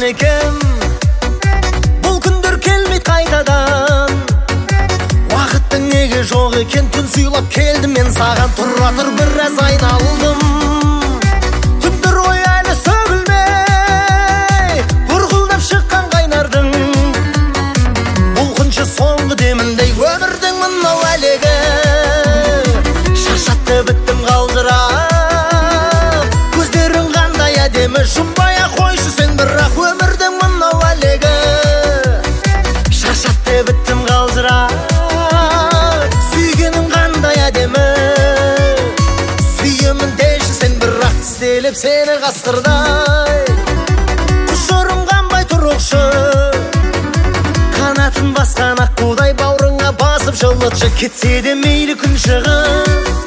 қалған екем, бұл күндер келмейді қайтадан. Уақыттың неге жоқ екен, түн сыйлап келдім мен саған. Тұра тұр біраз айналдым, түндер ой әлі сөгілмей, бұрқылдап шыққан қайнардың. Бұл күнші соңғы деміндей өмірдің мынау әлегі, шаршатты біттім қалжырап. Көздерің қандай әдемі, жұмбай-ақ қойшы сен бірақ. Өмірдің мынау әлегі, шаршатты біттім қалжырап. Сүйгенім қандай әдемі, сүйемін деші сен бірақ. Тістелеп сені қасқырдай, құшырым қанбай тұрықшы, қанатын басқан аққудай бауырыңа басып жылытшы. Кетсе де мейлі күн шығып,